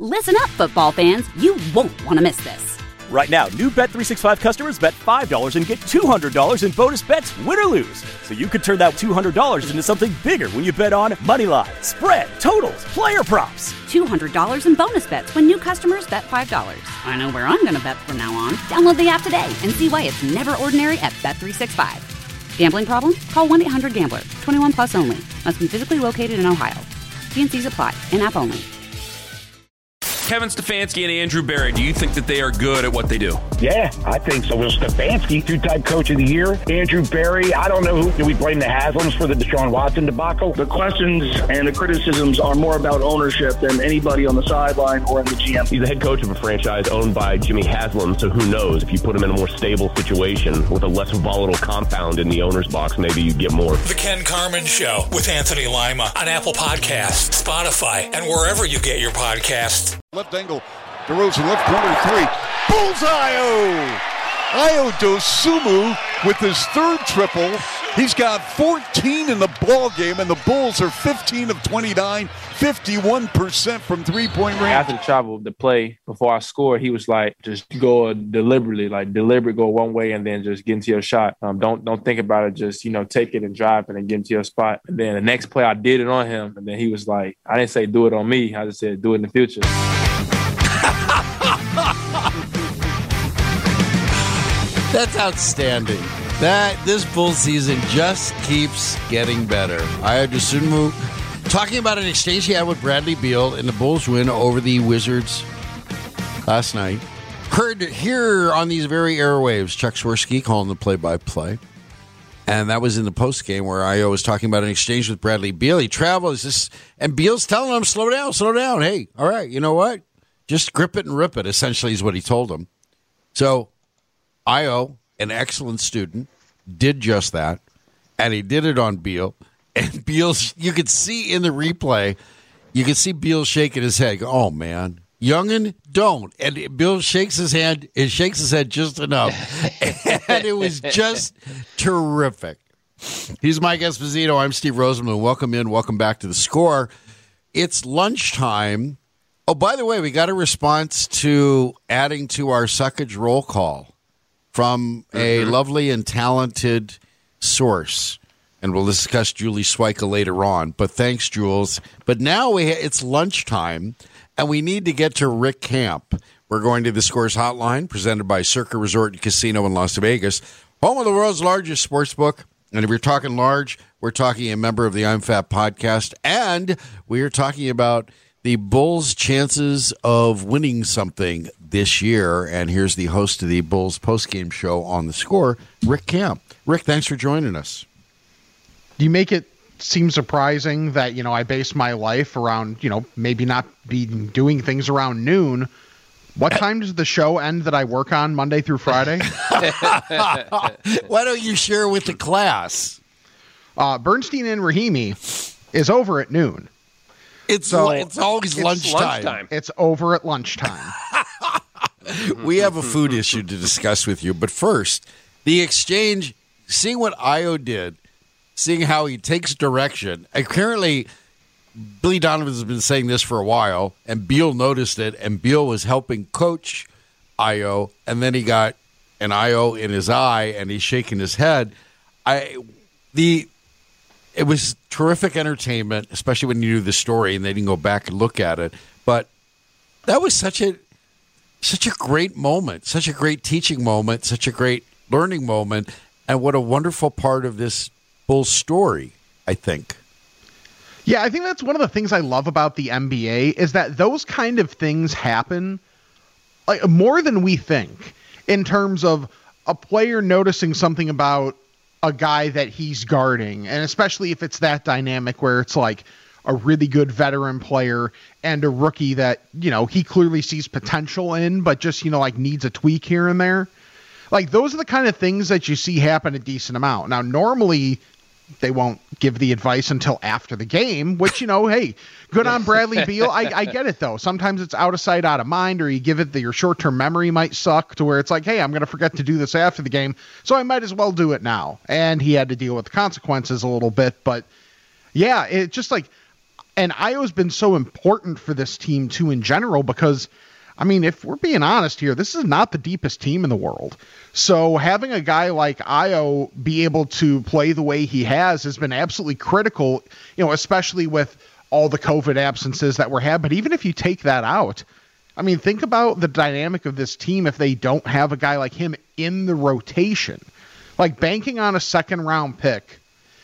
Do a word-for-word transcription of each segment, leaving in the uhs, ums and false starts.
Listen up, football fans. You won't want to miss this. Right now, new Bet three sixty-five customers bet five dollars and get two hundred dollars in bonus bets, win or lose. So you could turn that two hundred dollars into something bigger when you bet on money line, spread, totals, player props. two hundred dollars in bonus bets when new customers bet five dollars. I know where I'm going to bet from now on. Download the app today and see why it's never ordinary at Bet three sixty-five. Gambling problem? Call one eight hundred gambler. twenty-one plus only. Must be physically located in Ohio. T and C's apply. In-app only. Kevin Stefanski and Andrew Berry, do you think that they are good at what they do? Yeah, I think so. Well, Stefanski, two-time coach of the year. Andrew Berry, I don't know who. Do we blame the Haslams for the Deshaun Watson debacle? The questions and the criticisms are more about ownership than anybody on the sideline or in the G M. He's the head coach of a franchise owned by Jimmy Haslam, so who knows? If you put him in a more stable situation with a less volatile compound in the owner's box, maybe you get more. The Ken Carman Show with Anthony Lima on Apple Podcasts, Spotify, and wherever you get your podcasts. Left angle, DeRozan left corner three. Bullseye! Ayo Dosunmu with his third triple. He's got fourteen in the ball game, and the Bulls are fifteen of twenty-nine, fifty-one percent from three-point range. After the travel, the play before I scored, he was like, just go deliberately, like deliberate, go one way, and then just get into your shot. Um, don't don't think about it. Just, you know, take it and drive it and get into your spot. And then the next play, I did it on him, and then he was like, I didn't say do it on me. I just said do it in the future. That's outstanding. That this Bull season just keeps getting better. Ayo Dosunmu talking about an exchange he had with Bradley Beal in the Bulls win over the Wizards last night. Heard here on these very airwaves, Chuck Swirsky calling the play-by-play. And that was in the postgame where Ayo was talking about an exchange with Bradley Beal. He travels this, and Beal's telling him, slow down, slow down. Hey, all right, you know what? Just grip it and rip it, essentially, is what he told him. So Ayo, an excellent student, did just that, and he did it on Beal. And Beal, you could see in the replay, you could see Beal shaking his head. Oh, man, youngin', don't. And Beal shakes his hand, it shakes his head just enough. And it was just terrific. He's Mike Esposito. I'm Steve Rosenbloom. Welcome in. Welcome back to The Score. It's lunchtime. Oh, by the way, we got a response to adding to our suckage roll call from a mm-hmm. lovely and talented source. And we'll discuss Julie Swica later on. But thanks, Jules. But now we ha- it's lunchtime, and we need to get to Rick Camp. We're going to the Scores Hotline, presented by Circa Resort and Casino in Las Vegas, home of the world's largest sports book. And if you're talking large, we're talking a member of the I'm Fat podcast. And we are talking about the Bulls' chances of winning something this year. And here's the host of the Bulls postgame show on The Score, Rick Camp. Rick, thanks for joining us. You make it seem surprising that, you know, I base my life around, you know, maybe not be doing things around noon. What time does the show end that I work on Monday through Friday? Why don't you share with the class? Uh, Bernstein and Rahimi is over at noon. It's so it's always it's lunchtime. lunchtime. It's over at lunchtime. We have a food issue to discuss with you, but first, the exchange, seeing what Ayo did, seeing how he takes direction. Apparently, Billy Donovan has been saying this for a while, and Beal noticed it, and Beal was helping coach Ayo, and then he got an Ayo in his eye, and he's shaking his head. I the It was terrific entertainment, especially when you knew the story and they didn't go back and look at it. But that was such a such a great moment, such a great teaching moment, such a great learning moment, and what a wonderful part of this Bulls story, I think. Yeah, I think that's one of the things I love about the N B A is that those kind of things happen like more than we think in terms of a player noticing something about a guy that he's guarding, and especially if it's that dynamic where it's like a really good veteran player and a rookie that, you know, he clearly sees potential in, but just, you know, like needs a tweak here and there. Like those are the kind of things that you see happen a decent amount. Now, normally they won't give the advice until after the game, which, you know, hey, good on Bradley Beal. I, I get it, though. Sometimes it's out of sight, out of mind, or you give it that your short-term memory might suck to where it's like, hey, I'm going to forget to do this after the game, so I might as well do it now. And he had to deal with the consequences a little bit. But, yeah, it just like And Ayo's been so important for this team, too, in general, because, I mean, if we're being honest here, this is not the deepest team in the world. So having a guy like Ayo be able to play the way he has has been absolutely critical, you know, especially with all the COVID absences that were had. But even if you take that out, I mean, think about the dynamic of this team if they don't have a guy like him in the rotation. Like banking on a second round pick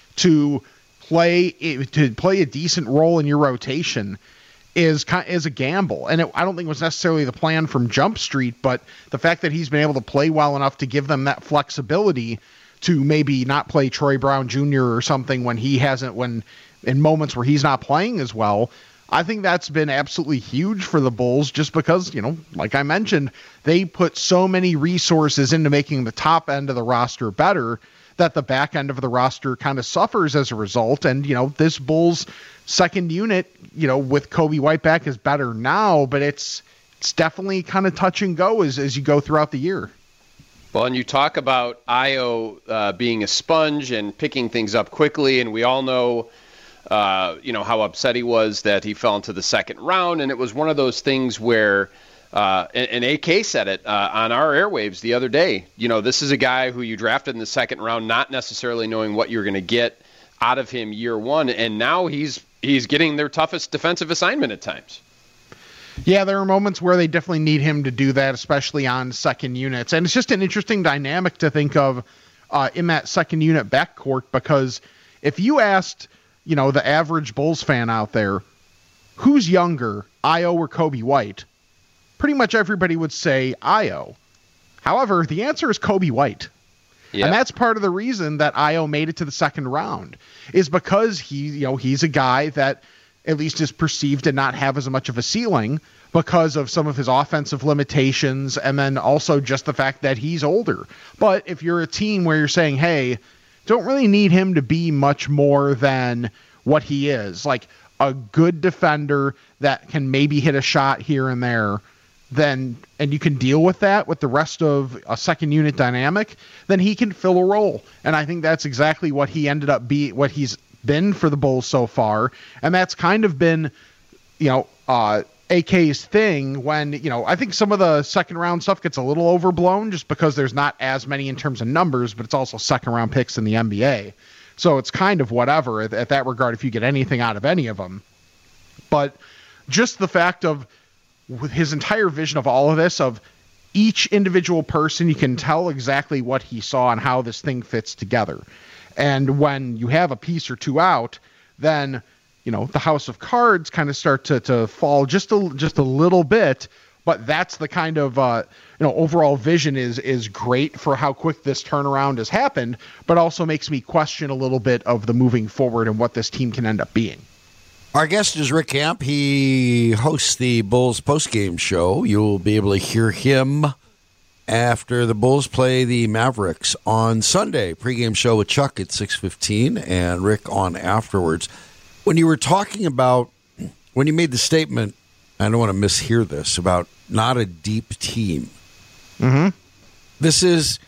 to play to play a decent role in your rotation is is a gamble. And it, I don't think it was necessarily the plan from Jump Street, but the fact that he's been able to play well enough to give them that flexibility to maybe not play Troy Brown Junior or something when he hasn't, when in moments where he's not playing as well, I think that's been absolutely huge for the Bulls just because, you know, like I mentioned, they put so many resources into making the top end of the roster better that the back end of the roster kind of suffers as a result. And, you know, this Bulls second unit, you know, with Coby White back is better now, but it's it's definitely kind of touch and go as, as you go throughout the year. Well, and you talk about Ayo uh, being a sponge and picking things up quickly, and we all know, uh, you know, how upset he was that he fell into the second round, and it was one of those things where Uh, and, and A K said it uh, on our airwaves the other day. You know, this is a guy who you drafted in the second round, not necessarily knowing what you're going to get out of him year one, and now he's he's getting their toughest defensive assignment at times. Yeah, there are moments where they definitely need him to do that, especially on second units. And it's just an interesting dynamic to think of uh, in that second unit backcourt, because if you asked, you know, the average Bulls fan out there, who's younger, Ayo or Coby White, pretty much everybody would say Ayo. However, the answer is Coby White. Yep. And that's part of the reason that Ayo made it to the second round, is because he, you know, he's a guy that at least is perceived to not have as much of a ceiling because of some of his offensive limitations, and then also just the fact that he's older. But if you're a team where you're saying, hey, don't really need him to be much more than what he is, like a good defender that can maybe hit a shot here and there, then, and you can deal with that with the rest of a second unit dynamic, then he can fill a role. And I think that's exactly what he ended up being, what he's been for the Bulls so far. And that's kind of been, you know, uh, A K's thing when, you know, I think some of the second round stuff gets a little overblown just because there's not as many in terms of numbers, but it's also second round picks in the N B A. So it's kind of whatever at, at that regard if you get anything out of any of them. But just the fact of, with his entire vision of all of this, of each individual person, you can tell exactly what he saw and how this thing fits together. And when you have a piece or two out, then, you know, the house of cards kind of start to, to fall just a, just a little bit. But that's the kind of, uh, you know, overall vision is, is great for how quick this turnaround has happened, but also makes me question a little bit of the moving forward and what this team can end up being. Our guest is Rick Camp. He hosts the Bulls postgame show. You'll be able to hear him after the Bulls play the Mavericks on Sunday. Pregame show with Chuck at six fifteen and Rick on afterwards. When you were talking about, when you made the statement, I don't want to mishear this, about not a deep team. Mm-hmm. This is,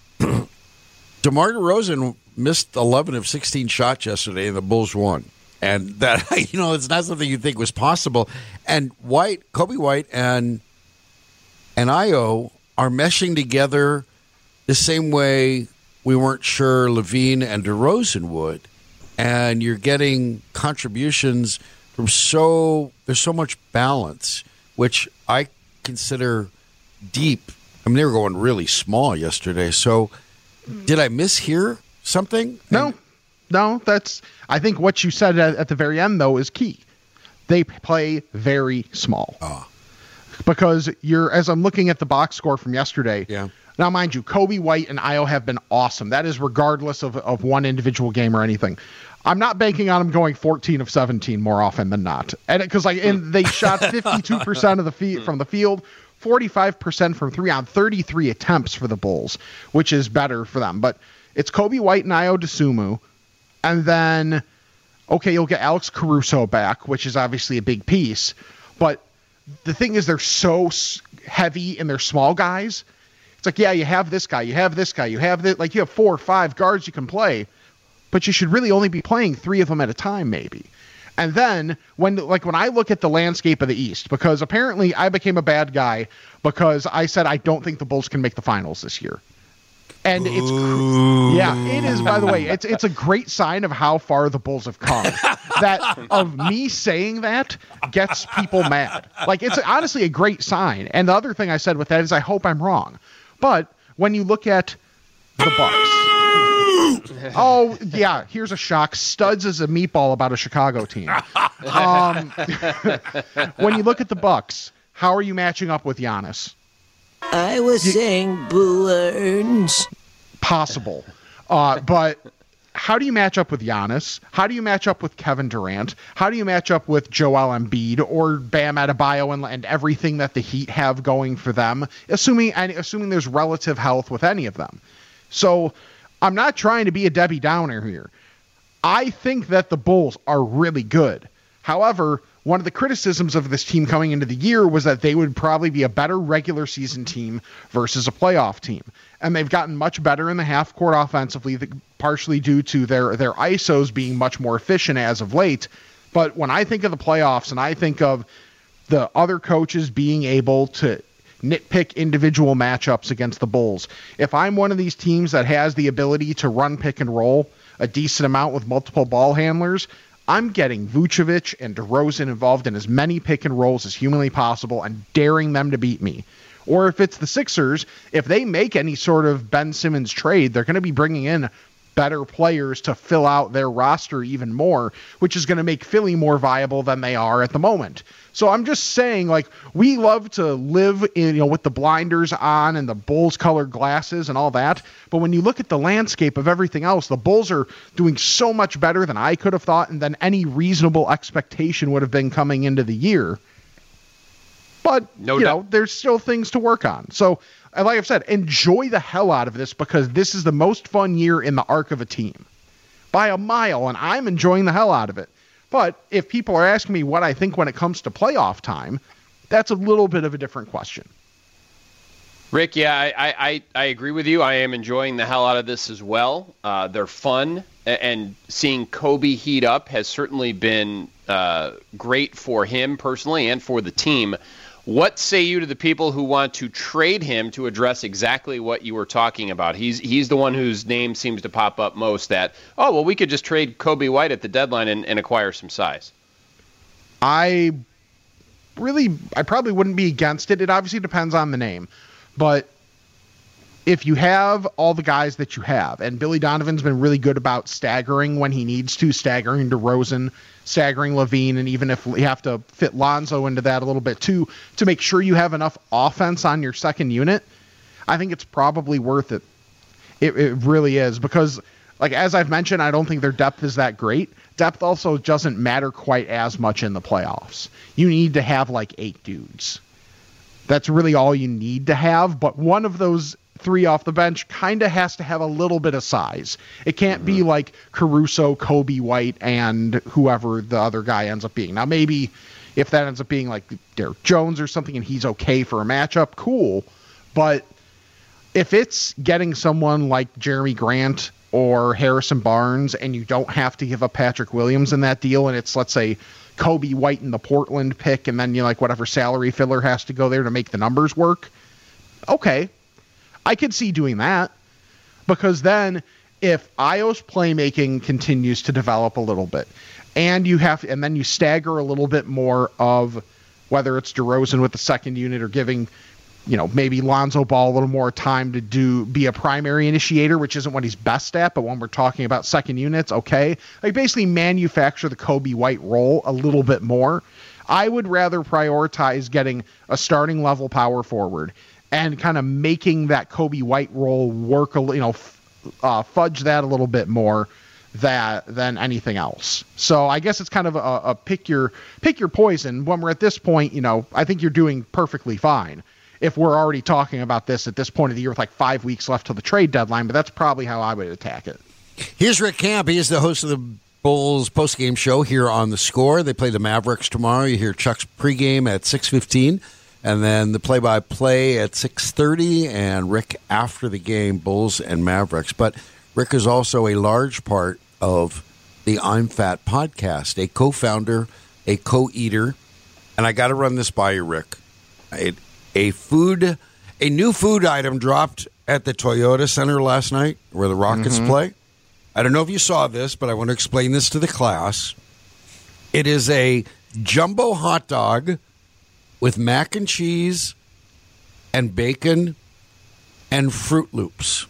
DeMar DeRozan missed eleven of sixteen shots yesterday and the Bulls won. And that, you know, it's not something you think was possible. And White, Coby White and and Ayo are meshing together the same way we weren't sure Levine and DeRozan would. And you're getting contributions from so, there's so much balance, which I consider deep. I mean, they were going really small yesterday. So did I mishear something? No. And, No, that's, I think what you said at, at the very end, though, is key. They play very small. Oh. Because you're, as I'm looking at the box score from yesterday, yeah. Now, mind you, Coby White and Ayo have been awesome. That is regardless of, of one individual game or anything. I'm not banking on them going fourteen of seventeen more often than not. And because like, and they shot fifty-two percent of the feet from the field, forty-five percent from three on thirty-three attempts for the Bulls, which is better for them. But it's Coby White and Ayo Dosunmu. And then, okay, you'll get Alex Caruso back, which is obviously a big piece. But the thing is, they're so heavy and they're small guys. It's like, yeah, you have this guy, you have this guy, you have this, like you have four or five guards you can play, but you should really only be playing three of them at a time, maybe. And then when like when I look at the landscape of the East, because apparently I became a bad guy because I said I don't think the Bulls can make the finals this year. And it's cr- yeah, it is, by the way, it's it's a great sign of how far the Bulls have come. That of me saying that gets people mad. Like, it's honestly a great sign. And the other thing I said with that is I hope I'm wrong. But when you look at the Bucks, oh yeah, here's a shock. Studs is a meatball about a Chicago team. Um, when you look at the Bucks, how are you matching up with Giannis? I was you, saying Boo Earns. Possible. Uh, but how do you match up with Giannis? How do you match up with Kevin Durant? How do you match up with Joel Embiid or Bam Adebayo and, and everything that the Heat have going for them, assuming and assuming there's relative health with any of them? So I'm not trying to be a Debbie Downer here. I think that the Bulls are really good. However, one of the criticisms of this team coming into the year was that they would probably be a better regular season team versus a playoff team. And they've gotten much better in the half court offensively, partially due to their, their I S Os being much more efficient as of late. But when I think of the playoffs and I think of the other coaches being able to nitpick individual matchups against the Bulls, if I'm one of these teams that has the ability to run pick and roll a decent amount with multiple ball handlers, I'm getting Vucevic and DeRozan involved in as many pick and rolls as humanly possible and daring them to beat me. Or if it's the Sixers, if they make any sort of Ben Simmons trade, they're going to be bringing in better players to fill out their roster even more, which is going to make Philly more viable than they are at the moment. So I'm just saying, like, we love to live in, you know, with the blinders on and the Bulls colored glasses and all that. But when you look at the landscape of everything else, the Bulls are doing so much better than I could have thought and than any reasonable expectation would have been coming into the year. But, no you doubt. know, there's still things to work on. So, like I've said, enjoy the hell out of this because this is the most fun year in the arc of a team. By a mile, and I'm enjoying the hell out of it. But if people are asking me what I think when it comes to playoff time, that's a little bit of a different question. Rick, yeah, I, I, I agree with you. I am enjoying the hell out of this as well. Uh, they're fun, and seeing Kobe heat up has certainly been uh, great for him personally and for the team. What say you to the people who want to trade him to address exactly what you were talking about? He's he's the one whose name seems to pop up most, that, oh, well, we could just trade Kobe White at the deadline and, and acquire some size. I really, I probably wouldn't be against it. It obviously depends on the name. But if you have all the guys that you have, and Billy Donovan's been really good about staggering when he needs to, staggering DeRozan, staggering Levine, and even if you have to fit Lonzo into that a little bit too, to make sure you have enough offense on your second unit, I think it's probably worth it. It, it really is, because, like, as I've mentioned, I don't think their depth is that great. Depth also doesn't matter quite as much in the playoffs. You need to have, like, eight dudes. That's really all you need to have, but one of those three off the bench kind of has to have a little bit of size. It can't mm-hmm. be like Caruso, Kobe White, and whoever the other guy ends up being. Now, maybe if that ends up being like Derek Jones or something and he's okay for a matchup, cool. But if it's getting someone like Jeremy Grant or Harrison Barnes and you don't have to give up Patrick Williams in that deal, and it's, let's say, Kobe White in the Portland pick, and then you know, like whatever salary filler has to go there to make the numbers work, okay. I could see doing that, because then if Io's playmaking continues to develop a little bit, and you have, and then you stagger a little bit more of whether it's DeRozan with the second unit or giving, you know, maybe Lonzo Ball a little more time to do be a primary initiator, which isn't what he's best at, but when we're talking about second units, okay, like basically manufacture the Kobe White role a little bit more. I would rather prioritize getting a starting level power forward and kind of making that Kobe White role work, a you know, uh, fudge that a little bit more that than anything else. So I guess it's kind of a, a pick your pick your poison. When we're at this point, you know, I think you're doing perfectly fine. If we're already talking about this at this point of the year with like five weeks left till the trade deadline, but that's probably how I would attack it. Here's Rick Camp. He is the host of the Bulls postgame show here on The Score. They play the Mavericks tomorrow. You hear Chuck's pregame at six fifteen. And then the play-by-play at six thirty, and Rick after the game, Bulls and Mavericks. But Rick is also a large part of the I'm Fat podcast, a co-founder, a co-eater, and I got to run this by you, Rick. A, a food, a new food item dropped at the Toyota Center last night, where the Rockets Mm-hmm. play. I don't know if you saw this, but I want to explain this to the class. It is a jumbo hot dog with mac and cheese and bacon and Fruit Loops.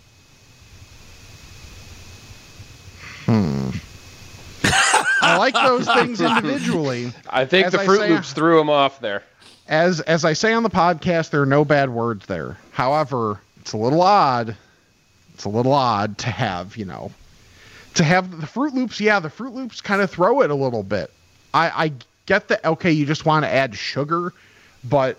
Hmm. I like those things individually. I think As the I Fruit say- Loops threw him off there. As as I say on the podcast, there are no bad words there. However, it's a little odd. It's a little odd to have, you know, to have the Fruit Loops. Yeah, the Fruit Loops kind of throw it a little bit. I, I get that. Okay, you just want to add sugar, but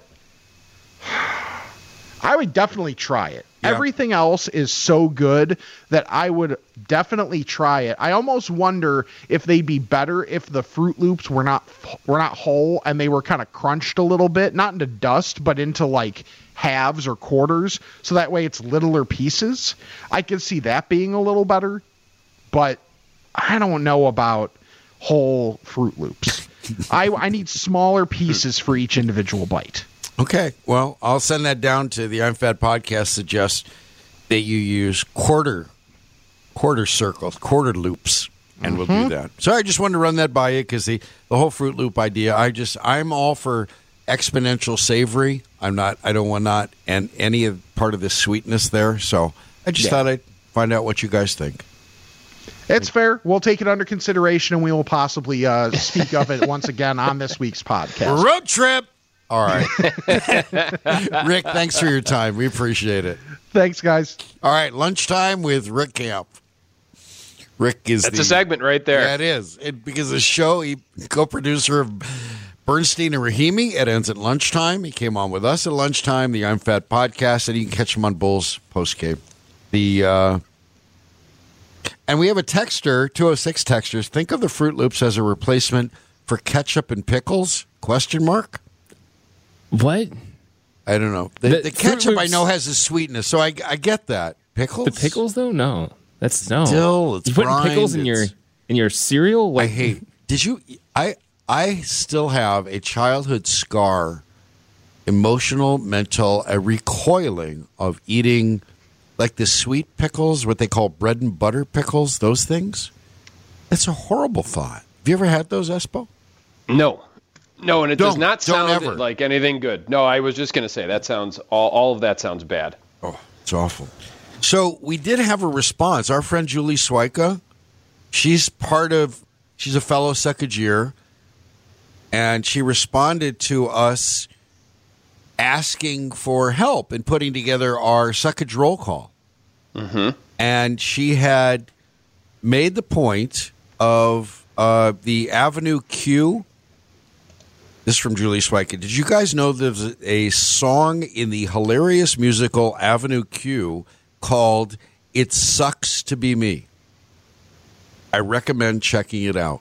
I would definitely try it. Yeah. Everything else is so good that I would definitely try it. I almost wonder if they'd be better if the Fruit Loops were not were not whole and they were kind of crunched a little bit, not into dust, but into like halves or quarters, so that way it's littler pieces. I could see that being a little better, but I don't know about whole Fruit Loops. I, I need smaller pieces for each individual bite. Okay, well, I'll send that down to the I'm Fat podcast. Suggest that you use quarter, quarter circles, quarter loops, and we'll do that. So I just wanted to run that by you because the, the whole Fruit Loop idea. I just I'm all for exponential savory. I'm not. I don't want not and any of part of the sweetness there. So I just Yeah. thought I'd find out what you guys think. It's fair. We'll take it under consideration, and we will possibly uh, speak of it once again on this week's podcast. Road trip. All right. Rick, thanks for your time. We appreciate it. Thanks, guys. All right, lunchtime with Rick Camp. Rick is That's the, a segment right there. Yeah, it is. It, because the show, he co-producer of Bernstein and Rahimi. It ends at lunchtime. He came on with us at lunchtime, the I'm Fat podcast, and you can catch him on Bulls postgame. The uh, and we have a texter, two oh six texters. Think of the Fruit Loops as a replacement for ketchup and pickles? Question mark. What? I don't know. The, The the Fruit ketchup I Loops- know has a sweetness, so I, I get that. Pickles? The pickles, though? No. That's no. Still, it's you putting brined, pickles in your it's- in your cereal? Like, I hate. Did you? I I still have a childhood scar, emotional, mental, a recoiling of eating like the sweet pickles, what they call bread and butter pickles. Those things. It's a horrible thought. Have you ever had those, Espo? No. No, and it does Don't. not Don't sound ever. like anything good. No, I was just going to say that sounds all, all of that sounds bad. Oh, it's awful. So we did have a response. Our friend Julie Swyka, she's part of, she's a fellow second year, and she responded to us asking for help in putting together our Suckage roll call. Mm-hmm. And she had made the point of uh, the Avenue Q. This is from Julie Swyka. Did you guys know there's a song in the hilarious musical Avenue Q called It Sucks to Be Me? I recommend checking it out.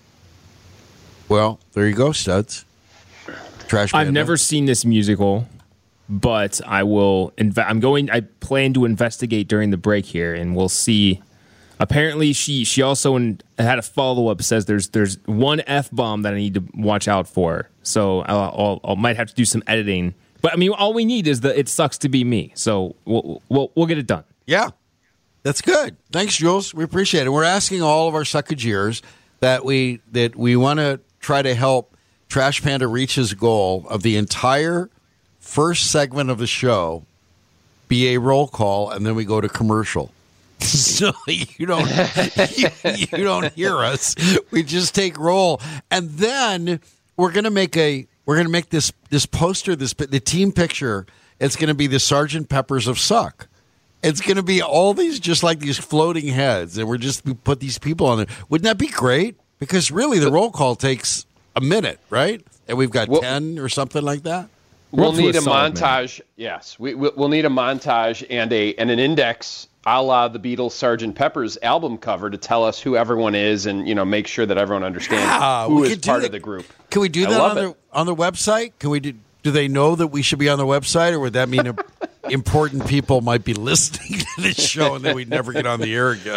Well, there you go, studs. Trash I've Panda. never seen this musical, but I will. Inve- I'm going. I plan to investigate during the break here, and we'll see. Apparently, she she also in, had a follow up. Says there's there's one F bomb that I need to watch out for. So I'll, I'll, I might have to do some editing. But I mean, all we need is the "It sucks to be me." So we'll we'll, we'll get it done. Yeah, that's good. Thanks, Jules. We appreciate it. We're asking all of our Suckageers that we that we want to try to help Trash Panda reach his goal of the entire first segment of the show be a roll call, and then we go to commercial. So you don't you, you don't hear us. We just take roll, and then we're gonna make a we're gonna make this this poster this the team picture. It's gonna be the Sergeant Peppers of Suck. It's gonna be all these just like these floating heads, and we're just we put these people on there. Wouldn't that be great? Because really, the roll call takes a minute, right? And we've got Well- ten or something like that. We'll Roll to need a a solid montage. Yes, we, we- we'll need a montage and a and an index a la the Beatles' Sergeant Pepper's album cover to tell us who everyone is and you know make sure that everyone understands Yeah, who we is could do part that. of the group. Can we do I that love on it. the on the website? Can we do? Do they know that we should be on the website, or would that mean important people might be listening to this show and then we'd never get on the air again?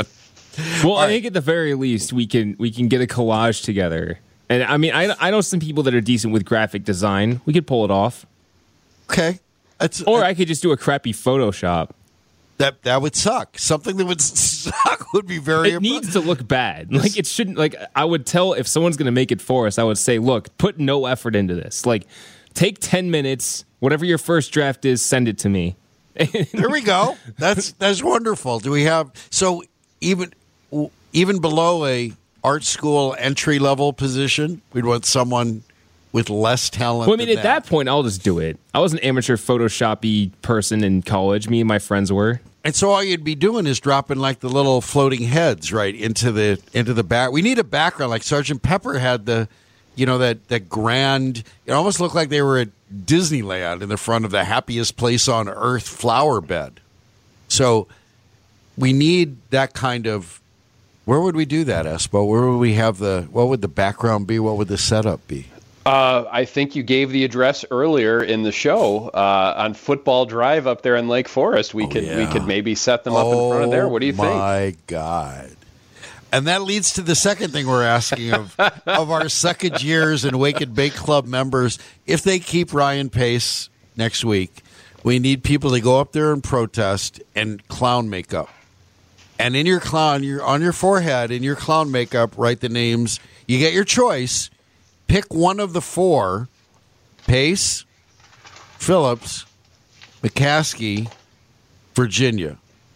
Well, I think at the very least we can we can get a collage together. And I mean, I, I know some people that are decent with graphic design. We could pull it off. Okay. That's, or I could just do a crappy Photoshop. That that would suck. Something that would suck would be very. It imp- needs to look bad. Like it shouldn't. Like I would tell if someone's going to make it for us, I would say, look, put no effort into this. Like, take ten minutes. Whatever your first draft is, send it to me. There we go. That's that's wonderful. Do we have so even even below a art school entry level position, we'd want someone with less talent. Well, I mean, than at that. that point, I'll just do it. I was an amateur Photoshop-y person in college. Me and my friends were. And so all you'd be doing is dropping like the little floating heads right into the into the back. We need a background like Sergeant Pepper had the, you know, that that grand. It almost looked like they were at Disneyland in the front of the happiest place on earth flower bed. So we need that kind of. Where would we do that, Espo? Where would we have the? What would the background be? What would the setup be? Uh, I think you gave the address earlier in the show uh, on Football Drive up there in Lake Forest. We oh, could yeah. we could maybe set them up oh, in front of there. What do you my think? My God. And that leads to the second thing we're asking of of our second years and Wake and Bake Club members. If they keep Ryan Pace next week, we need people to go up there and protest and clown makeup. And in your clown, you're on your forehead, in your clown makeup, write the names. You get your choice. Pick one of the four: Pace, Phillips, McCaskey, Virginia.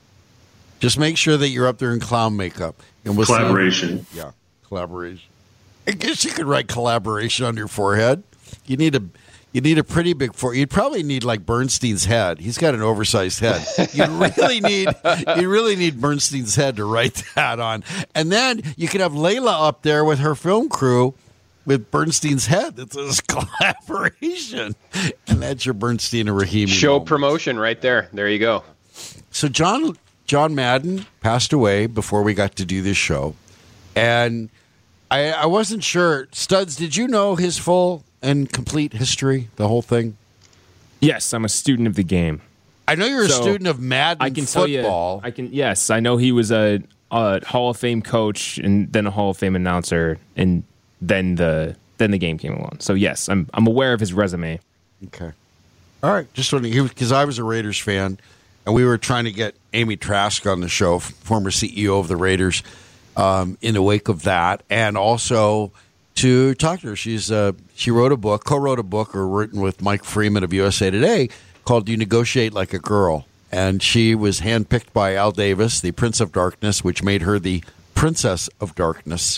Just make sure that you're up there in clown makeup. And we'll collaboration. See. Yeah, collaboration. I guess you could write collaboration on your forehead. You need a you need a pretty big forehead. You'd probably need like Bernstein's head. He's got an oversized head. You really need you really need Bernstein's head to write that on. And then you could have Layla up there with her film crew. With Bernstein's head, it's a collaboration, and that's your Bernstein and Rahimi show moment. Promotion right there. There you go. So John John Madden passed away before we got to do this show, and I, I wasn't sure. Studs, did you know his full and complete history, the whole thing? Yes, I'm a student of the game. I know you're so a student of Madden I can football. Tell you, I can. Yes, I know he was a, a Hall of Fame coach and then a Hall of Fame announcer and. Then the then the game came along. So yes, I'm I'm aware of his resume. Okay, all right. Just wondering because I was a Raiders fan, and we were trying to get Amy Trask on the show, former C E O of the Raiders, um, in the wake of that, and also to talk to her. She's uh, she wrote a book, co-wrote a book, or written with Mike Freeman of U S A Today, called "You Negotiate Like a Girl," and she was handpicked by Al Davis, the Prince of Darkness, which made her the Princess of Darkness.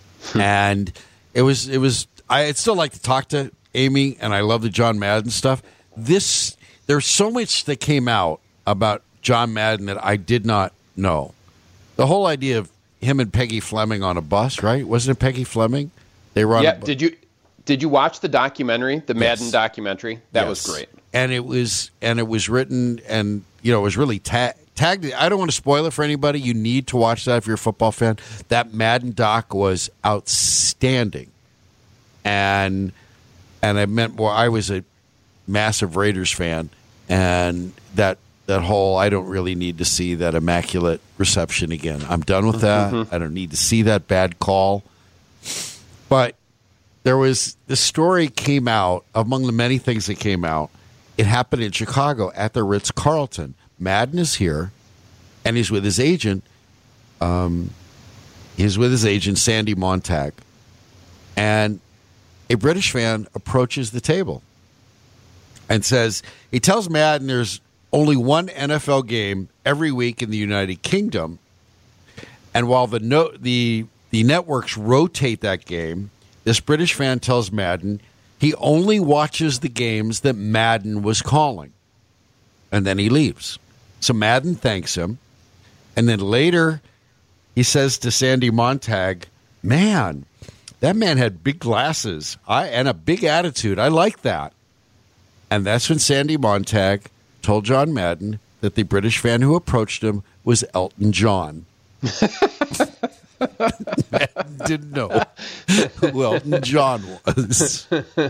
And it was, it was, I'd still like to talk to Amy, and I love the John Madden stuff. This, there's so much that came out about John Madden that I did not know. The whole idea of him and Peggy Fleming on a bus, right? Wasn't it Peggy Fleming? They were on yeah. a bu- Did you, did you watch the documentary, the Madden yes. documentary? That yes. was great. And it was, and it was written, and, you know, it was really ta- tagged. I don't want to spoil it for anybody. You need to watch that if you're a football fan. That Madden doc was outstanding. And and I meant well, I was a massive Raiders fan, and that that whole I don't really need to see that immaculate reception again. I'm done with that. Mm-hmm. I don't need to see that bad call. But there was the story came out among the many things that came out. It happened in Chicago at the Ritz-Carlton. Madden is here, and he's with his agent. Um, he's with his agent, Sandy Montag. And a British fan approaches the table and says, he tells Madden there's only one N F L game every week in the United Kingdom. And while the no, the the networks rotate that game, this British fan tells Madden he only watches the games that Madden was calling. And then he leaves. So Madden thanks him. And then later he says to Sandy Montag, man, that man had big glasses I, and a big attitude. I like that. And that's when Sandy Montag told John Madden that the British fan who approached him was Elton John. Madden didn't know who Elton John was.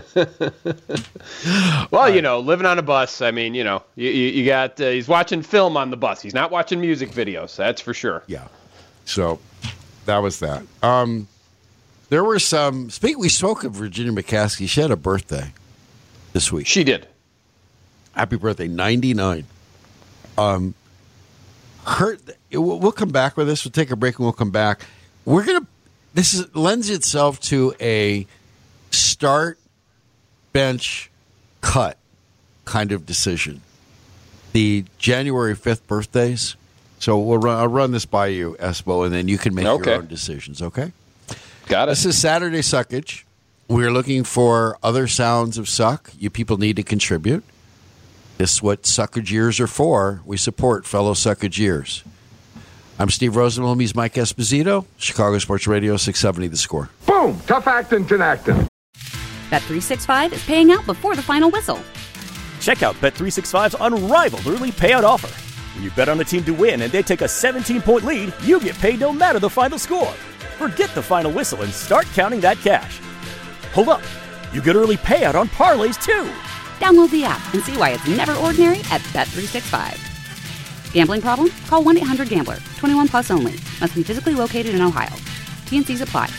Well, you know, living on a bus, I mean, you know, you, you, you got, uh, he's watching film on the bus. He's not watching music videos, that's for sure. Yeah. So that was that. Um, there were some. Speak. We spoke of Virginia McCaskey. She had a birthday this week. She did. Happy birthday, ninety-nine. Um, her. We'll come back with this. We'll take a break and we'll come back. We're gonna. This is, lends itself to a start, bench, cut kind of decision. The January fifth birthdays. So we'll run, I'll run this by you, Espo, and then you can make okay. your own decisions, okay? Got it. This is Saturday Suckage. We're looking for other sounds of suck. You people need to contribute. This is what Suckageers are for. We support fellow Suckageers. I'm Steve Rosenblum. He's Mike Esposito. Chicago Sports Radio, six seventy The Score. Boom! Tough actin' to actin'. Bet three sixty-five is paying out before the final whistle. Check out Bet three sixty-five's unrivaled early payout offer. When you bet on a team to win and they take a seventeen-point lead, you get paid no matter the final score. Forget the final whistle and start counting that cash. Hold up. You get early payout on parlays, too. Download the app and see why it's never ordinary at Bet three sixty-five. Gambling problem? Call one eight hundred gambler. twenty-one plus only. Must be physically located in Ohio. T N Cs apply.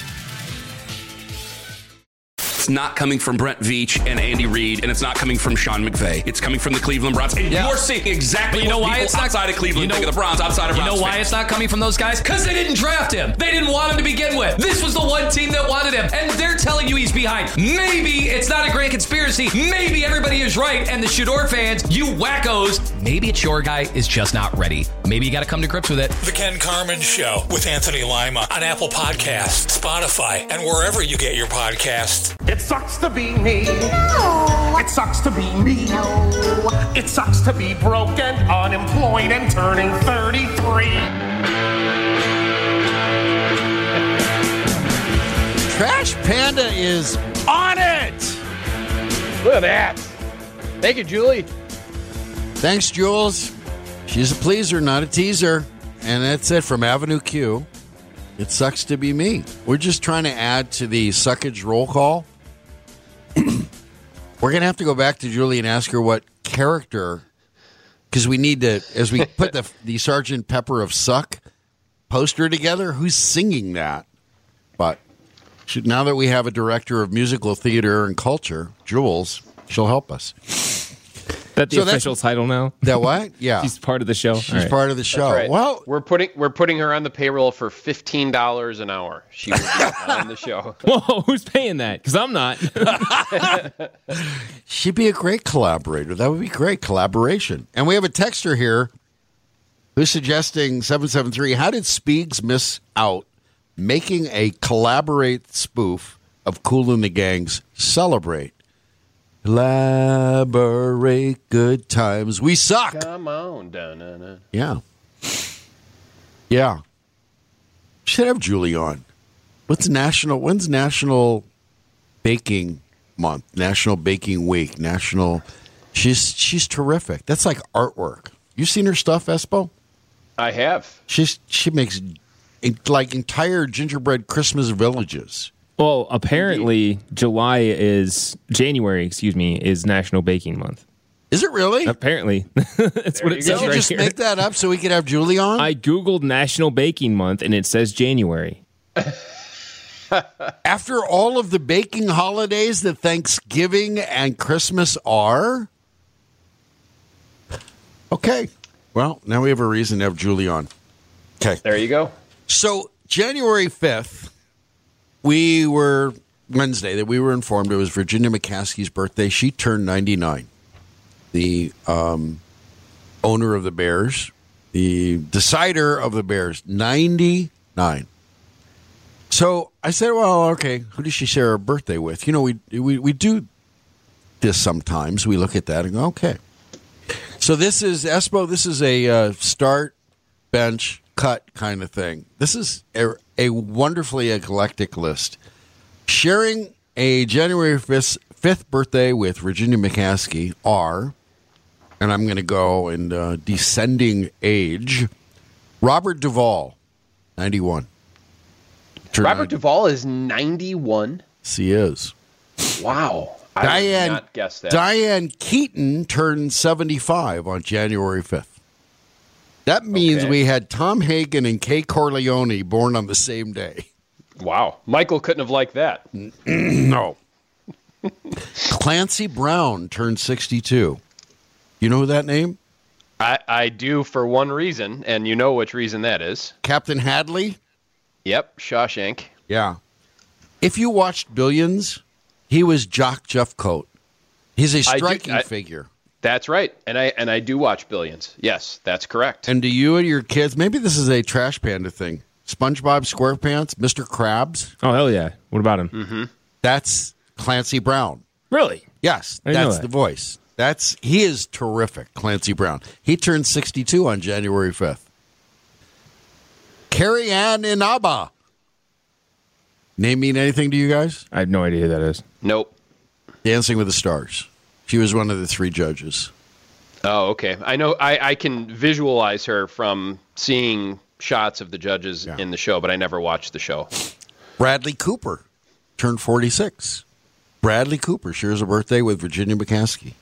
It's not coming from Brent Veach and Andy Reid, and it's not coming from Sean McVay. It's coming from the Cleveland Browns. And yeah. you're seeing exactly but you know what why people it's not, outside of Cleveland you know, think of the Browns, outside of You Browns know why fans. it's not coming from those guys? Because they didn't draft him. They didn't want him to begin with. This was the one team that wanted him, and they're telling you he's behind. Maybe it's not a grand conspiracy. Maybe everybody is right, and the Shador fans, you wackos, maybe it's your guy is just not ready. Maybe you got to come to grips with it. The Ken Carmen Show with Anthony Lima on Apple Podcasts, Spotify, and wherever you get your podcasts. It sucks to be me. No. It sucks to be me. No. It sucks to be broken, unemployed, and turning thirty-three. Trash Panda is on it. Look at that. Thank you, Julie. Thanks, Jules. She's a pleaser, not a teaser. And that's it from Avenue Q. It sucks to be me. We're just trying to add to the suckage roll call. We're going to have to go back to Julie and ask her what character, because we need to, as we put the the Sergeant Pepper of Suck poster together, who's singing that? But should, now that we have a director of musical theater and culture, Jules, she'll help us. That the So official that's- title now? That what? Yeah. She's part of the show. She's All right. part of the show. Right. Well, we're putting we're putting her on the payroll for fifteen dollars an hour. She will be on the show. Whoa, who's paying that? Because I'm not. she'd be a great collaborator. That would be great collaboration. And we have a texter here who's suggesting seven seven three, how did Speegs miss out making a collaborate spoof of Kool and the Gang's Celebrate? Collaborate, good times. We suck. Come on, da-na-na. Yeah. Yeah. Should have Julie on. What's national? When's National Baking Month? National Baking Week. National. She's she's terrific. That's like artwork. You seen her stuff, Espo? I have. She's she makes like entire gingerbread Christmas villages. Well, apparently July is January. Excuse me, is National Baking Month. Is it really? Apparently, that's what it Did says you right just here. make that up so we could have Julie on? I googled National Baking Month and it says January. After all of the baking holidays that Thanksgiving and Christmas are? Okay. Well, now we have a reason to have Julie on. Okay. There you go. So, January fifth, we were, Wednesday, that we were informed it was Virginia McCaskey's birthday. She turned ninety-nine. The um, owner of the Bears, the decider of the Bears, ninety-nine. So I said, well, okay, who does she share her birthday with? You know, we we, we do this sometimes. We look at that and go, okay. So this is, Espo, this is a uh, start, bench, cut kind of thing. This is a, a wonderfully eclectic list. Sharing a January fifth, fifth birthday with Virginia McCaskey are, and I'm going to go in uh, descending age, Robert Duvall, ninety-one. Turned Robert ninety. Duvall is ninety-one. Yes, he is. Wow. I Diane, would not guess that. Diane Keaton turned seventy-five on January fifth. That means Okay. we had Tom Hagen and Kay Corleone born on the same day. Wow. Michael couldn't have liked that. No. Clancy Brown turned sixty-two. You know that name? I, I do for one reason, and you know which reason that is. Captain Hadley? Yep, Shawshank. Yeah. If you watched Billions, he was Jock Jeffcoat. He's a I do- striking I- figure. That's right. And I and I do watch Billions. Yes, that's correct. And do you and your kids, maybe this is a Trash Panda thing, SpongeBob SquarePants, Mister Krabs? Oh, hell yeah. What about him? Mm-hmm. That's Clancy Brown. Really? Yes, I didn't know that's that. the voice. That's He is terrific, Clancy Brown. He turned sixty-two on January fifth. Carrie Ann Inaba. Name mean anything to you guys? I have no idea who that is. Nope. Dancing with the Stars. She was one of the three judges. Oh, okay. I know. I, I can visualize her from seeing shots of the judges in the show, but I never watched the show. Bradley Cooper turned forty-six. Bradley Cooper shares a birthday with Virginia McCaskey.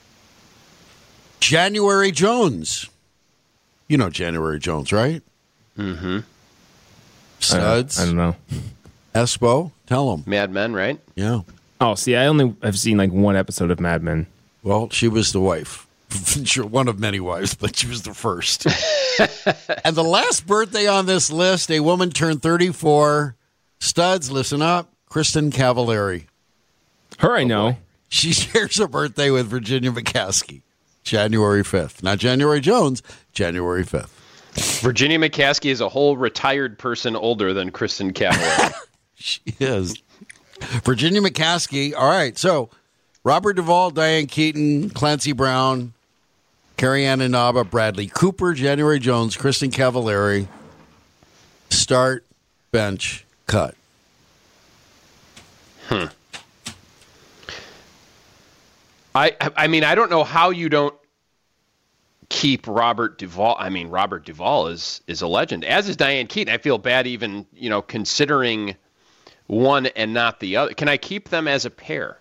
January Jones. You know January Jones, right? Mm-hmm. Studs. I don't, I don't know. Espo, tell him. Mad Men, right? Yeah. Oh, see, I only have seen like one episode of Mad Men. Well, she was the wife. Sure, one of many wives, but she was the first. And the last birthday on this list, a woman turned thirty-four. Studs, listen up. Kristen Cavallari. Her I know. She shares a birthday with Virginia McCaskey, January fifth. Not January Jones, January fifth. Virginia McCaskey is a whole retired person older than Kristen Cavallari. She is. Virginia McCaskey. All right, so Robert Duvall, Diane Keaton, Clancy Brown, Carrie Ann Inaba, Bradley Cooper, January Jones, Kristen Cavallari. Start, bench, cut. Hmm. I I mean, I don't know how you don't keep Robert Duvall. I mean, Robert Duvall is is a legend, as is Diane Keaton. I feel bad even, you know, considering one and not the other. Can I keep them as a pair?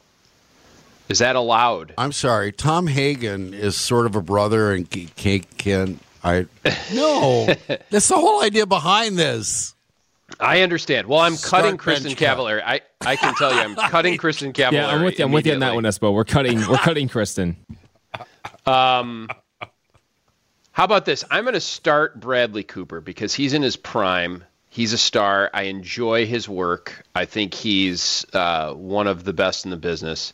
Is that allowed? I'm sorry. Tom Hagen is sort of a brother, and can, can I? No, that's the whole idea behind this. I understand. Well, I'm Start cutting Kristen bench cut. Cavallari. I, I can tell you, I'm cutting Kristen Cavallari. Yeah, I'm with you. I'm with you on that one, Espo. We're cutting. We're cutting Kristen. Um, how about this? I'm going to start Bradley Cooper because he's in his prime. He's a star. I enjoy his work. I think he's uh, one of the best in the business.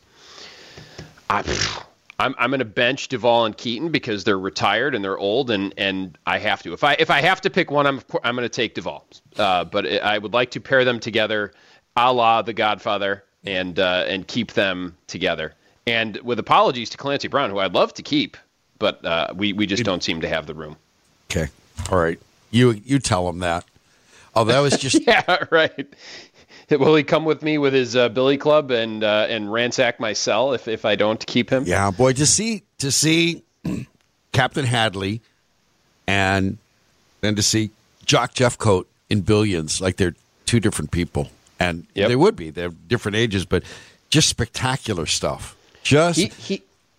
I, I'm, I'm going to bench Duvall and Keaton because they're retired and they're old, and, and I have to. If I if I have to pick one, I'm I'm going to take Duvall. Uh, but I would like to pair them together, a la The Godfather, and uh, and keep them together. And with apologies to Clancy Brown, who I'd love to keep, but uh, we we just don't seem to have the room. Okay, all right. You you tell him that. Oh, that was just yeah, right. Will he come with me with his uh, billy club and uh, and ransack my cell if, if I don't keep him? Yeah, boy, to see to see Captain Hadley, and then to see Jock Jeffcoat in Billions, like they're two different people, and Yep. they would be. They're different ages, but just spectacular stuff. Just He, he,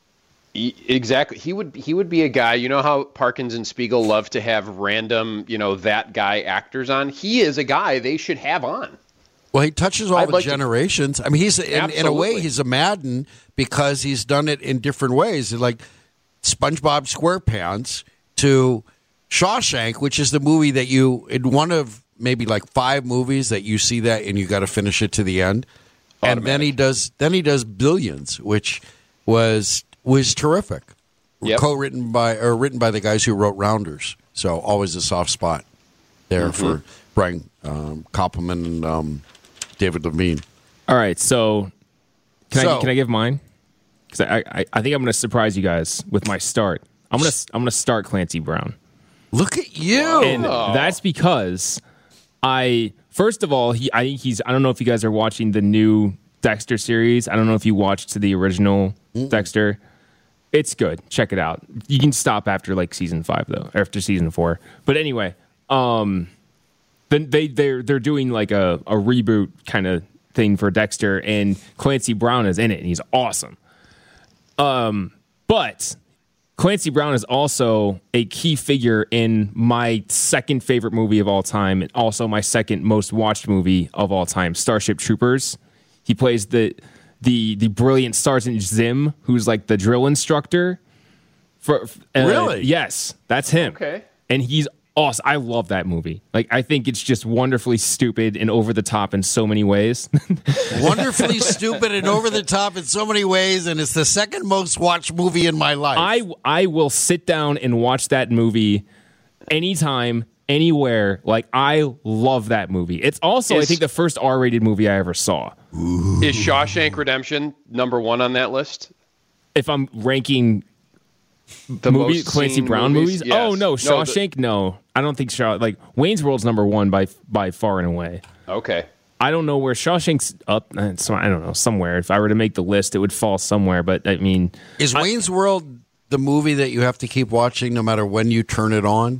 he exactly. He would he would be a guy. You know how Parkins and Spiegel love to have random, you know, that guy actors on. He is a guy they should have on. Well, he touches all I'd the like to- generations. I mean, he's in, in a way Absolutely. he's a Madden because he's done it in different ways, like SpongeBob SquarePants to Shawshank, which is the movie that you in one of maybe like five movies that you see that and you got to finish it to the end. And then he does then he does Billions, which was was terrific. Yep. Co-written by or written by the guys who wrote Rounders. So always a soft spot there Mhm. for Brian um, Koppelman and um, David Levine. All right, so can So- I can I give mine? Because I, I I think I'm going to surprise you guys with my start. I'm gonna I'm gonna start Clancy Brown. Look at you, and that's because I first of all he I think he's I don't know if you guys are watching the new Dexter series. I don't know if you watched the original Mm-mm. Dexter. It's good. Check it out. You can stop after like season five though, or after season four. But anyway, um, then they they're they're doing like a, a reboot kind of thing for Dexter, and Clancy Brown is in it, and he's awesome. Um, but Clancy Brown is also a key figure in my second favorite movie of all time, and also my second most watched movie of all time, Starship Troopers. He plays the the the brilliant Sergeant Zim, who's like the drill instructor. For uh, Really? Yes, that's him. Okay. And he's awesome. I love that movie. Like, I think it's just wonderfully stupid and over the top in so many ways. Wonderfully stupid and over the top in so many ways, and it's the second most watched movie in my life. I I will sit down and watch that movie anytime, anywhere. Like, I love that movie. It's also, Is- I think, the first R-rated movie I ever saw. Is Shawshank Redemption number one on that list? If I'm ranking The movie most Clancy seen Brown movies, Yes. oh no, the- Shawshank, no, I don't think Shaw. Like, Wayne's World's number one by by far and away. Okay. I don't know where Shawshank's up. uh, So I don't know, somewhere. If I were to make the list, it would fall somewhere. But I mean, Is I- Wayne's World the movie that you have to keep watching no matter when you turn it on?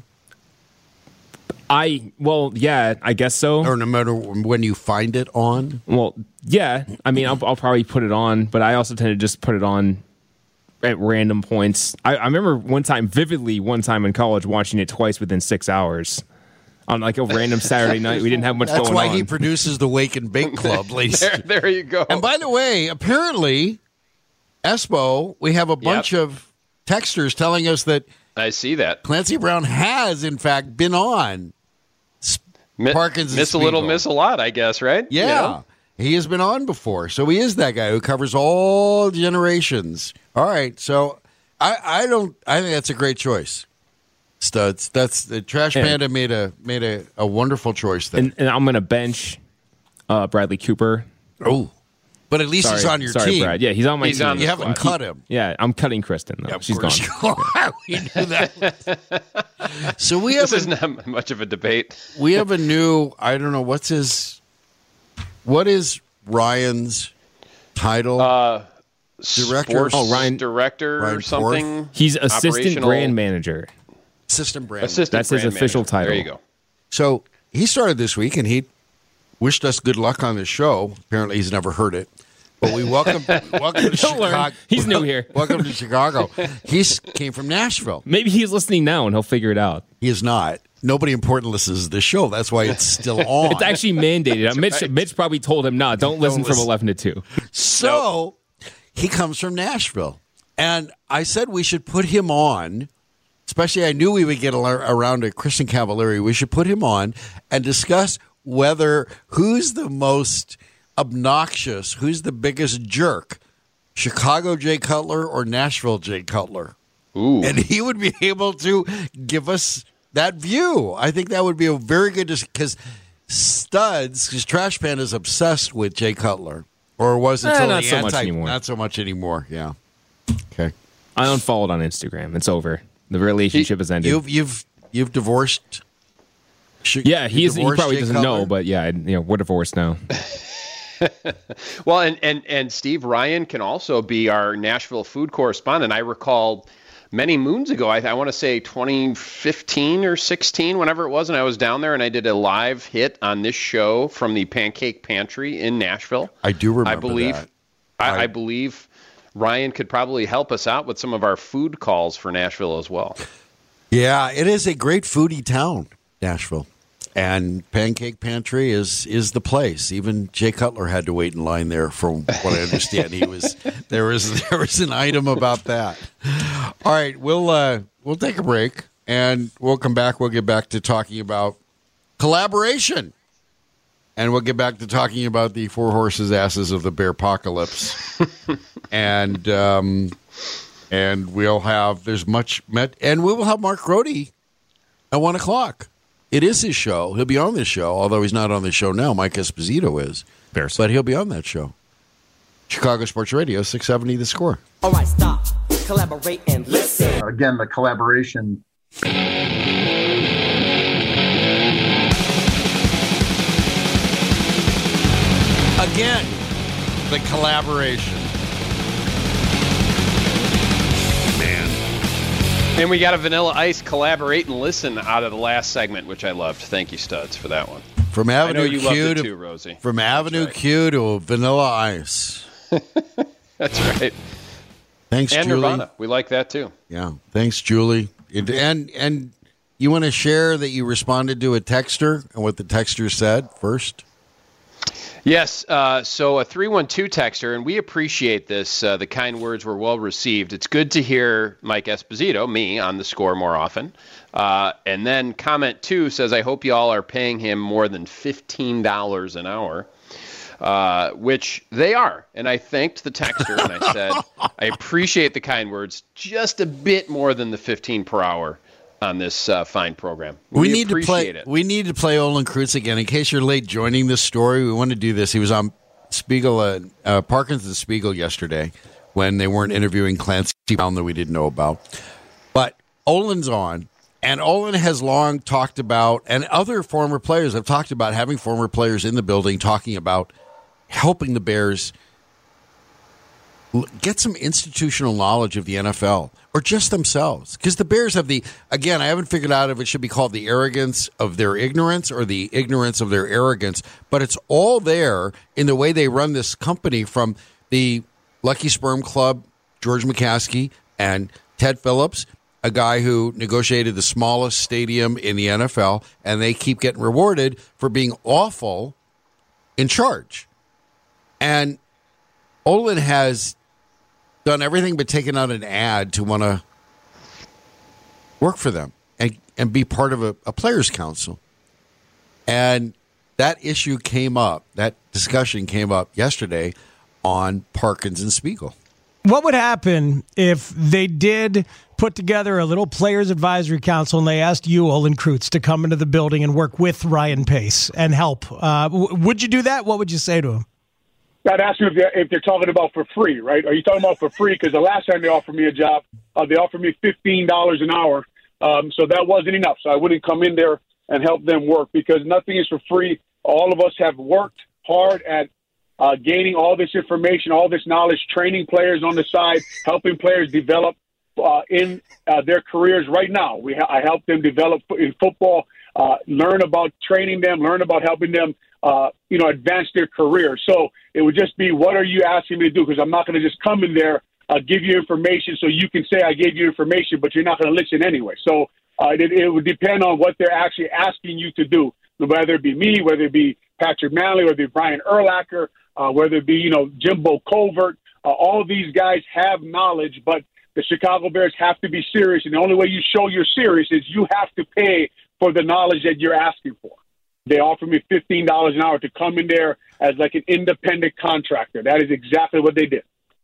I well, yeah, I guess so. Or no matter when you find it on? Well, yeah. I mean, I'll, I'll probably put it on, but I also tend to just put it on at random points. I, I remember one time, vividly, one time in college, watching it twice within six hours on like a random Saturday night. We didn't have much That's going why on. he produces the Wake and Bake Club, ladies. There, there you go. And by the way, apparently, Espo, we have a bunch of texters telling us that I see that Clancy Brown has, in fact, been on Mi- Parkinson's miss a little, Speedball. miss a lot, I guess, right? Yeah. You know? He has been on before. So he is that guy who covers all generations. All right. So I, I don't I think that's a great choice. Studs. That's the Trash Yeah. Panda made a made a, a wonderful choice there. and, and I'm gonna bench uh, Bradley Cooper. Oh. But at least Sorry, he's on your sorry, team. Brad. Yeah, he's on my He's team. on the You haven't I'm cut keep- him. Yeah, I'm cutting Kristen though. Yeah, of She's gone. course. we knew that. So we have This is a, not much of a debate. we have a new I don't know what's his what is Ryan's title? Uh, Director? sports Oh, Ryan- director Ryan or something. He's assistant Operational- brand manager. Assistant brand. Assistant That's his brand official manager. title. There you go. So he started this week, and he wished us good luck on the show. Apparently, he's never heard it, but we welcome welcome to He'll learn. Chicago. He's new here. Welcome to Chicago. He came from Nashville. Maybe he's listening now and he'll figure it out. He is not. Nobody important listens to this show. That's why it's still on. It's actually mandated. Mitch, right. Mitch probably told him, "Nah, don't listen from listen. eleven to two." So he comes from Nashville. And I said we should put him on, especially I knew we would get al- around to Christian Cavallari. We should put him on and discuss whether who's the most obnoxious, who's the biggest jerk, Chicago Jay Cutler or Nashville Jay Cutler. Ooh. And he would be able to give us that view. I think that would be a very good, because Studs, because Trash Pan is obsessed with Jay Cutler. Or was it Eh, totally not so much anti- anymore. Not so much anymore, yeah. Okay. I unfollowed on Instagram. It's over. The relationship has ended. You've you've you've divorced. Sh- yeah, you he's, he divorced probably Jay doesn't Cutler? know, but yeah, I- you know, we're divorced now. Well, and, and, and Steve Ryan can also be our Nashville food correspondent. I recall many moons ago, I, I want to say twenty fifteen or sixteen, whenever it was, and I was down there and I did a live hit on this show from the Pancake Pantry in Nashville. I do remember I believe, that. I, I- I believe Ryan could probably help us out with some of our food calls for Nashville as well. Yeah, it is a great foodie town, Nashville. And Pancake Pantry is is the place. Even Jay Cutler had to wait in line there, from what I understand. He was there was there was an item about that. All right, we'll uh, we'll take a break and we'll come back. We'll get back to talking about collaboration, and we'll get back to talking about the four horses asses of the bear apocalypse, and um, and we'll have there's much met, and we will have Mark Grody at one o'clock. It is his show. He'll be on this show, although he's not on the show now. Mike Esposito is. Bears. But he'll be on that show. Chicago Sports Radio, six seventy The Score. All right, stop. Collaborate and listen. Again, the collaboration. Again, the collaboration. Man. And we got a Vanilla Ice collaborate and listen out of the last segment, which I loved. Thank you, Studs, for that one. From I know Avenue you loved Q it to too, Rosie. From Avenue Q to Vanilla Ice. That's right. Thanks, and Julie. Nirvana. We like that too. Yeah. Thanks, Julie. And and, and you want to share that you responded to a texter and what the texter said first? Yes, uh, so a three one two texter, and we appreciate this. Uh, the kind words were well received. It's good to hear Mike Esposito, me, on the score more often. Uh, and then comment two says, I hope y'all are paying him more than fifteen dollars an hour, uh, which they are. And I thanked the texter, and I said, I appreciate the kind words, just a bit more than the fifteen per hour on this uh, fine program. We, we need to play. it. We need to play Olin Kreutz again. In case you're late joining this story, we want to do this. He was on Spiegel, uh, uh, Parkins and Spiegel yesterday when they weren't interviewing Clancy Brown that we didn't know about. But Olin's on, and Olin has long talked about, and other former players have talked about having former players in the building talking about helping the Bears get some institutional knowledge of the N F L or just themselves. Because the Bears have the, again, I haven't figured out if it should be called the arrogance of their ignorance or the ignorance of their arrogance, but it's all there in the way they run this company, from the Lucky Sperm Club, George McCaskey, and Ted Phillips, a guy who negotiated the smallest stadium in the N F L, and they keep getting rewarded for being awful in charge. And Olin has done everything but taken out an ad to want to work for them and, and be part of a, a players' council. And that issue came up, that discussion came up yesterday on Parkins and Spiegel. What would happen if they did put together a little players' advisory council and they asked you, Olin Kreutz, to come into the building and work with Ryan Pace and help? Uh, w- would you do that? What would you say to him? I'd ask you if they're, if they're talking about for free, right? Are you talking about for free? Because the last time they offered me a job, uh, they offered me fifteen dollars an hour. Um, so that wasn't enough. So I wouldn't come in there and help them work, because nothing is for free. All of us have worked hard at uh, gaining all this information, all this knowledge, training players on the side, helping players develop uh, in uh, their careers right now. We ha- I help them develop in football, uh, learn about training them, learn about helping them Uh, you know, advance their career. So it would just be, what are you asking me to do? Because I'm not going to just come in there, uh, give you information so you can say I gave you information, but you're not going to listen anyway. So uh, it, it would depend on what they're actually asking you to do, whether it be me, whether it be Patrick Manley, whether it be Brian Urlacher, uh, whether it be, you know, Jimbo Covert. Uh, all of these guys have knowledge, but the Chicago Bears have to be serious. And the only way you show you're serious is you have to pay for the knowledge that you're asking for. They offered me fifteen dollars an hour to come in there as like an independent contractor. That is exactly what they did.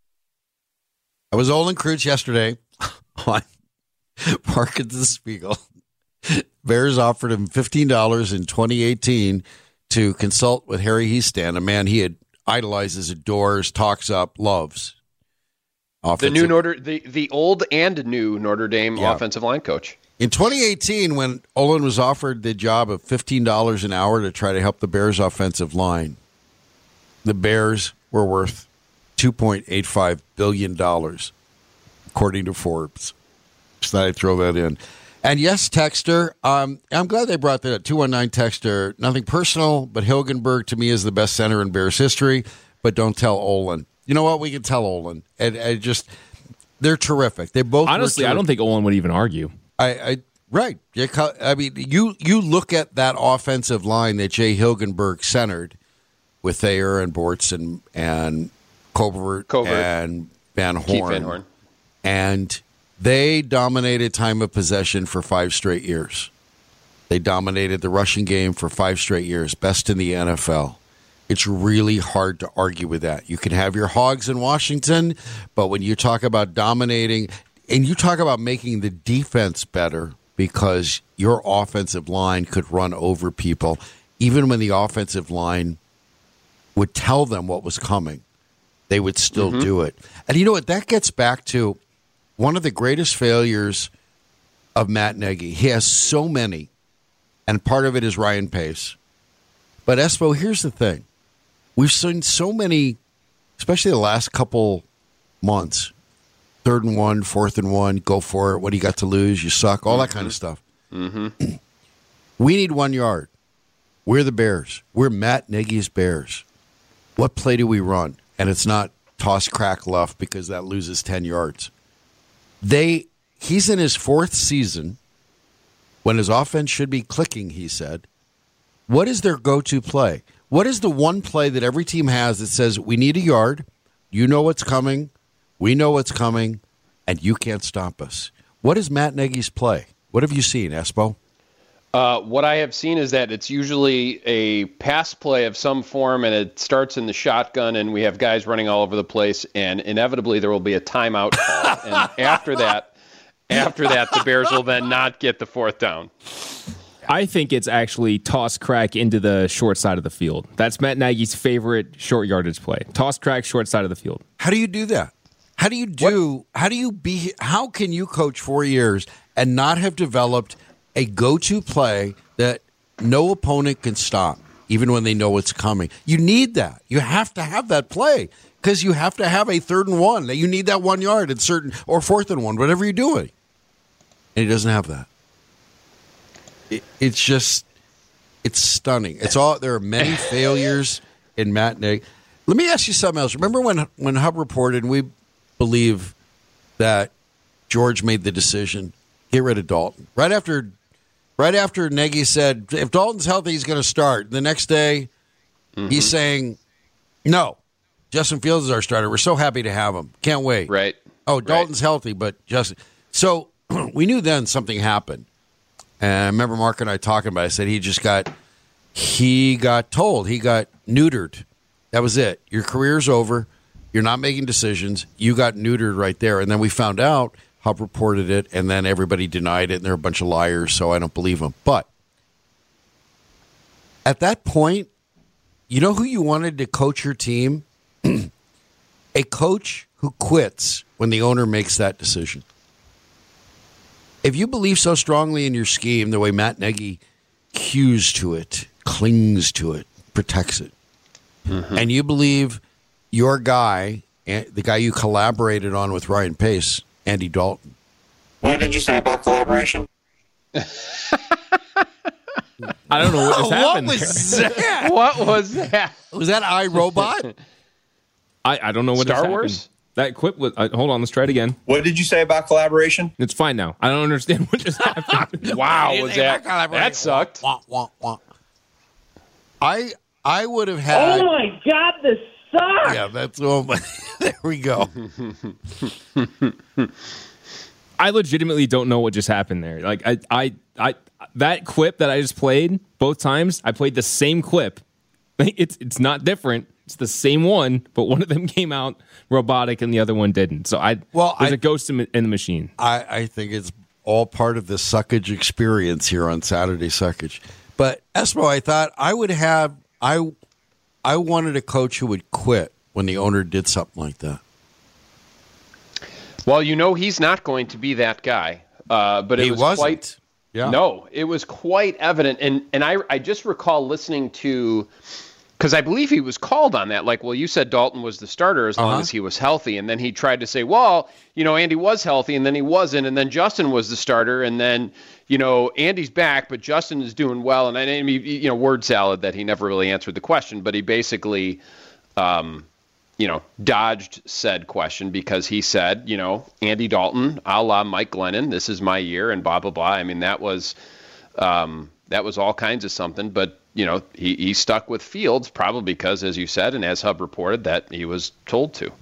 I was Olin Kreutz yesterday on Parkins and Spiegel. Bears offered him fifteen dollars in twenty eighteen to consult with Harry Hiestand, a man he had idolizes, adores, talks up, loves. Offensive. The new Notre, the, the old and new Notre Dame yeah. offensive line coach. In twenty eighteen, when Olin was offered the job of fifteen dollars an hour to try to help the Bears' offensive line, the Bears were worth two point eight five billion dollars, according to Forbes. Just thought I'd throw that in. And yes, Texter, um, I'm glad they brought that up. two one nine Texter, nothing personal, but Hilgenberg to me is the best center in Bears history, but don't tell Olin. You know what? We can tell Olin. And, and just, they're terrific. They both Honestly, I don't think Olin would even argue. I, I right. I mean, you you look at that offensive line that Jay Hilgenberg centered with Thayer and Bortz and and Covert, Covert. and Van Horn, Keith Van Horn, and they dominated time of possession for five straight years. They dominated the rushing game for five straight years, best in the N F L. It's really hard to argue with that. You can have your hogs in Washington, but when you talk about dominating. And you talk about making the defense better because your offensive line could run over people, even when the offensive line would tell them what was coming. They would still mm-hmm. do it. And you know what? That gets back to one of the greatest failures of Matt Nagy. He has so many, and part of it is Ryan Pace. But, Espo, here's the thing. We've seen so many, especially the last couple months, third and one, fourth and one, go for it. What do you got to lose? You suck. All that kind of stuff. Mm-hmm. We need one yard. We're the Bears. We're Matt Nagy's Bears. What play do we run? And it's not toss crack luff because that loses ten yards. They he's in his fourth season when his offense should be clicking, he said. What is their go-to play? What is the one play that every team has that says, we need a yard, you know what's coming, we know what's coming, and you can't stop us? What is Matt Nagy's play? What have you seen, Espo? Uh, what I have seen is that it's usually a pass play of some form, and it starts in the shotgun, and we have guys running all over the place, and inevitably there will be a timeout call. And after that, after that, the Bears will then not get the fourth down. I think it's actually toss crack into the short side of the field. That's Matt Nagy's favorite short yardage play. Toss crack, short side of the field. How do you do that? How do you do, what? how do you be, how can you coach four years and not have developed a go-to play that no opponent can stop, even when they know it's coming? You need that. You have to have that play because you have to have a third and one. You need that one yard at certain, or fourth and one, whatever you're doing. And he doesn't have that. It, it's just, it's stunning. It's all, there are many failures in Matt Nagy. Let me ask you something else. Remember when, when Hub reported, we believe that George made the decision, get rid of Dalton. Right after right after Nagy said, if Dalton's healthy, he's going to start. The next day, mm-hmm. he's saying, no, Justin Fields is our starter. We're so happy to have him. Can't wait. Right. Oh, Dalton's right. healthy, but Justin. So we knew then something happened. And I remember Mark and I talking about it. I said he just got, he got told, he got neutered. That was it. Your career's over. You're not making decisions. You got neutered right there. And then we found out, Hub reported it, and then everybody denied it, and they're a bunch of liars, so I don't believe them. But at that point, you know who you wanted to coach your team? A coach who quits when the owner makes that decision. If you believe so strongly in your scheme, the way Matt Nagy hews to it, clings to it, protects it, mm-hmm. and you believe your guy, the guy you collaborated on with Ryan Pace, Andy Dalton. What did you say about collaboration? I don't know what just happened. What was that? What was that? Was that iRobot? I, I don't know what Star just Wars? happened. That quip was. Uh, hold on, let's try it again. What did you say about collaboration? It's fine now. I don't understand what just happened. Wow, was that that sucked? Wah, wah, wah. I I would have had. Oh my God, this sucks. Yeah, that's oh my. There we go. I legitimately don't know what just happened there. Like I, I, I, that quip that I just played both times, I played the same quip. It's it's not different. It's the same one, but one of them came out robotic and the other one didn't. So I, well, there's I, a ghost in, in the machine. I, I think it's all part of the suckage experience here on Saturday Suckage. But Espo, I thought I would have I, I wanted a coach who would quit when the owner did something like that. Well, you know he's not going to be that guy. Uh, but it he was wasn't. quite yeah. No, it was quite evident. And and I I just recall listening to, because I believe he was called on that. Like, well, you said Dalton was the starter as long Uh-huh. as he was healthy. And then he tried to say, well, you know, Andy was healthy and then he wasn't. And then Justin was the starter. And then, you know, Andy's back, but Justin is doing well. And I mean, you know, word salad that he never really answered the question, but he basically, um, you know, dodged said question because he said, you know, Andy Dalton, a la Mike Glennon, this is my year and blah, blah, blah. I mean, that was, um, that was all kinds of something, but you know, he, he stuck with Fields probably because, as you said, and as Hub reported, that he was told to.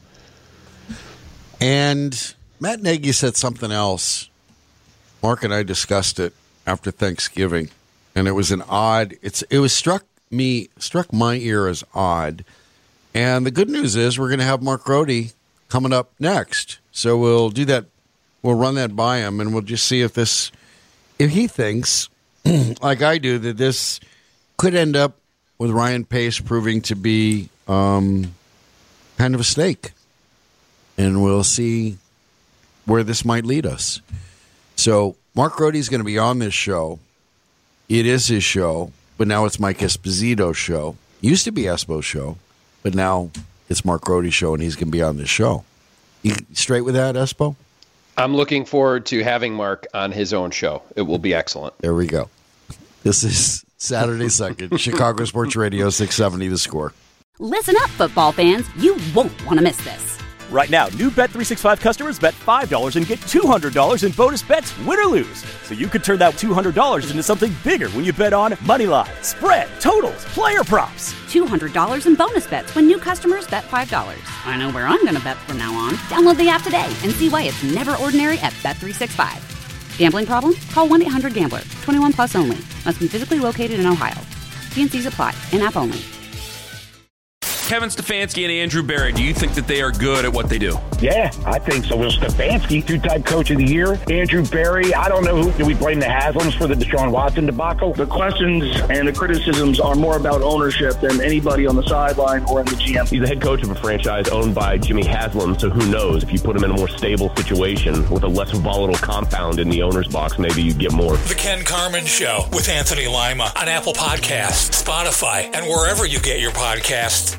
And Matt Nagy said something else. Mark and I discussed it after Thanksgiving, and it was an odd. It's it was struck me struck my ear as odd. And the good news is we're going to have Mark Grody coming up next, so we'll do that. We'll run that by him, and we'll just see if this, if he thinks, like I do, that this could end up with Ryan Pace proving to be um, kind of a snake. And we'll see where this might lead us. So Mark Grody's going to be on this show. It is his show, but now it's Mike Esposito's show. Used to be Espo's show, but now it's Mark Grody's show, and he's going to be on this show. You straight with that, Espo? I'm looking forward to having Mark on his own show. It will be excellent. There we go. This is Saturday Second, Chicago Sports Radio six seventy The Score. Listen up, football fans. You won't want to miss this. Right now, new Bet three sixty-five customers bet five dollars and get two hundred dollars in bonus bets, win or lose. So you could turn that two hundred dollars into something bigger when you bet on money line, spread, totals, player props. two hundred dollars in bonus bets when new customers bet five dollars. I know where I'm going to bet from now on. Download the app today and see why it's never ordinary at Bet three sixty-five. Gambling problem? Call one eight hundred gambler. twenty-one plus only. Must be physically located in Ohio. T and Cs apply. In-app only. Kevin Stefanski and Andrew Berry, do you think that they are good at what they do? Yeah, I think so. Will Stefanski, two-time coach of the year. Andrew Berry, I don't know who. Do we blame the Haslams for the Deshaun Watson debacle? The questions and the criticisms are more about ownership than anybody on the sideline or in the G M. He's the head coach of a franchise owned by Jimmy Haslam, so who knows? If you put him in a more stable situation with a less volatile compound in the owner's box, maybe you get more. The Ken Carman Show with Anthony Lima on Apple Podcasts, Spotify, and wherever you get your podcasts.